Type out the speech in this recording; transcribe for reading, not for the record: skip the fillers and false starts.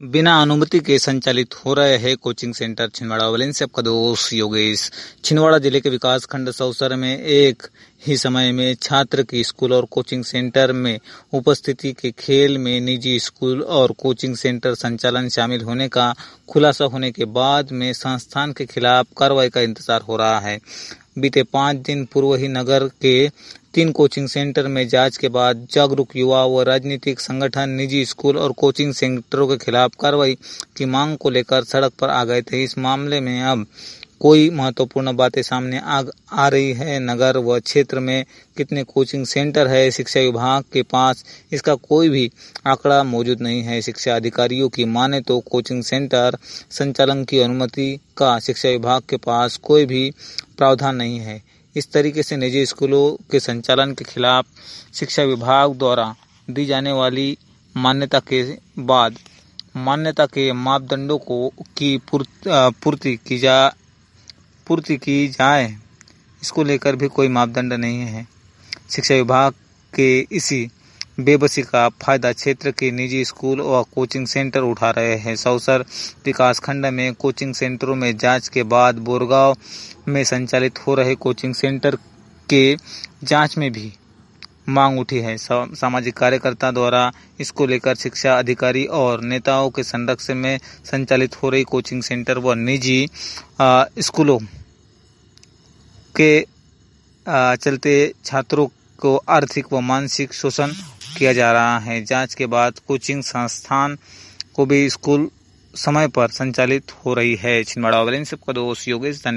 बिना अनुमति के संचालित हो रहे हैं कोचिंग सेंटर। छिंदवाड़ा वाले से आपका दोस्त योगेश। छिंदवाड़ा जिले के विकास खंड सौसर में एक ही समय में छात्र की स्कूल और कोचिंग सेंटर में उपस्थिति के खेल में निजी स्कूल और कोचिंग सेंटर संचालन शामिल होने का खुलासा होने के बाद में संस्थान के खिलाफ कार्रवाई का इंतजार हो रहा है। बीते 5 दिन पूर्व ही नगर के 3 कोचिंग सेंटर में जांच के बाद जागरूक युवा व राजनीतिक संगठन निजी स्कूल और कोचिंग सेंटरों के खिलाफ कार्रवाई की मांग को लेकर सड़क पर आ गए थे। इस मामले में अब कोई महत्वपूर्ण बातें सामने आ रही है। नगर व क्षेत्र में कितने कोचिंग सेंटर है, शिक्षा विभाग के पास इसका कोई भी आंकड़ा मौजूद नहीं है। शिक्षा अधिकारियों की माने तो कोचिंग सेंटर संचालन की अनुमति का शिक्षा विभाग के पास कोई भी प्रावधान नहीं है। इस तरीके से निजी स्कूलों के संचालन के खिलाफ शिक्षा विभाग द्वारा दी जाने वाली मान्यता के बाद मान्यता के मापदंडों की पूर्ति की जाए, इसको लेकर भी कोई मापदंड नहीं है। शिक्षा विभाग के इसी बेबसी का फायदा क्षेत्र के निजी स्कूल और कोचिंग सेंटर उठा रहे हैं। सौसर विकास खंड में कोचिंग सेंटरों में जांच के बाद बोरगांव में संचालित हो रहे कोचिंग सेंटर के जांच में भी मांग उठी है। सामाजिक कार्यकर्ता द्वारा इसको लेकर शिक्षा अधिकारी और नेताओं के संरक्षण में संचालित हो रही कोचिंग सेंटर व निजी स्कूलों के चलते छात्रों को आर्थिक व मानसिक शोषण किया जा रहा है। जांच के बाद कोचिंग संस्थान को भी स्कूल समय पर संचालित हो रही है। छिंदवाड़ा वाले से आपका दोस्त योगेश।